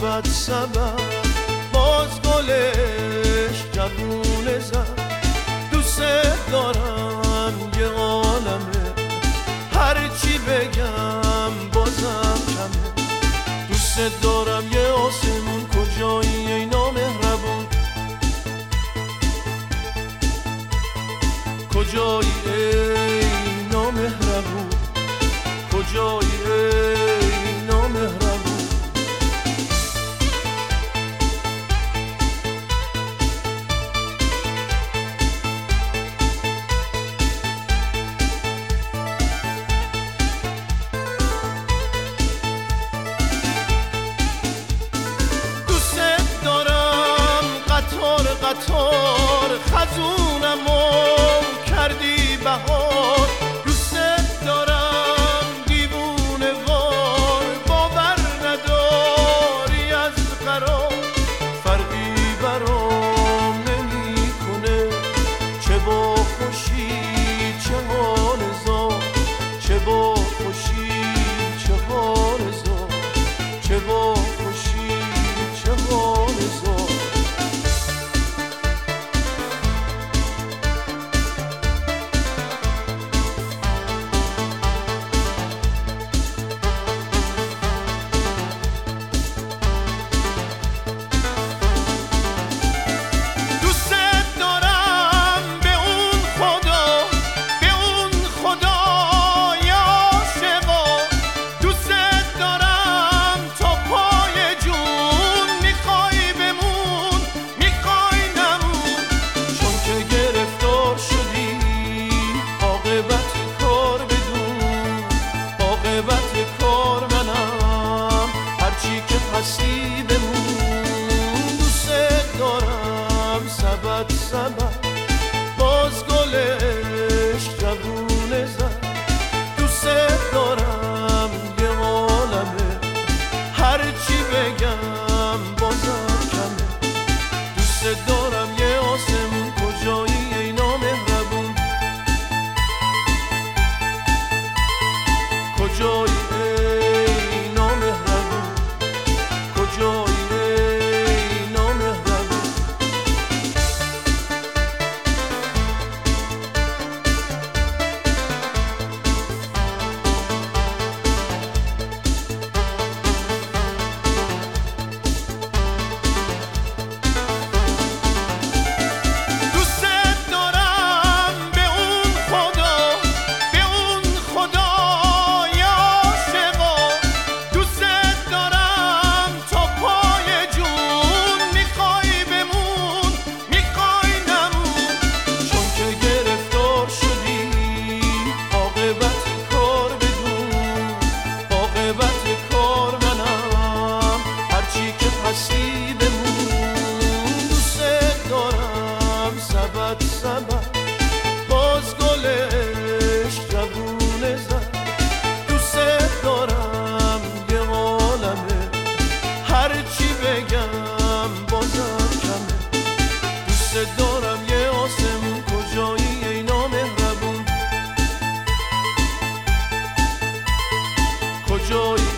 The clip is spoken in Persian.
سبد باز گلش جوونه زد. دوست دارم یه عالمه، هرچی بگم بازم کمه. دوست دارم یه آسمون، کجایی ای نامهربون؟ کجایی ای نامهربون؟ کجایی ای نامهربون؟ قطار خزونمو کردی بهار. دوست دارم دیوونه وار، باور نداری از قرار. فرقی برام نمیکنه چه با خوشی چه حال زار، چه با خوشی چه حال زار، چه با خوشی چه حال زار. هستی بمون. دوست دارم سبد باز گلش جوونه زد. دوست دارم یه عالمه، هرچی بگم بازم کمه. دوست دارم یه آسمون، کجایی ای نامهربون؟ کجایی ای نامهربون؟ کجایی ای نامهربون؟ دوست دارم به اون خدا، به اون خدای عاشقا. دوست دارم تا پای جون، میخوای بمون میخوای نمون. چون که گرفتار شدی عاقبت کار بدون، عاقبت کار منم، هرچی که هستی بمون. دوست دارم سبد باز گلش جوونه زد. دوست دارم یه عالمه، هرچی بگم بازم کمه. دوست دارم یه آسمون، کجایی ای نامهربون؟ کجایی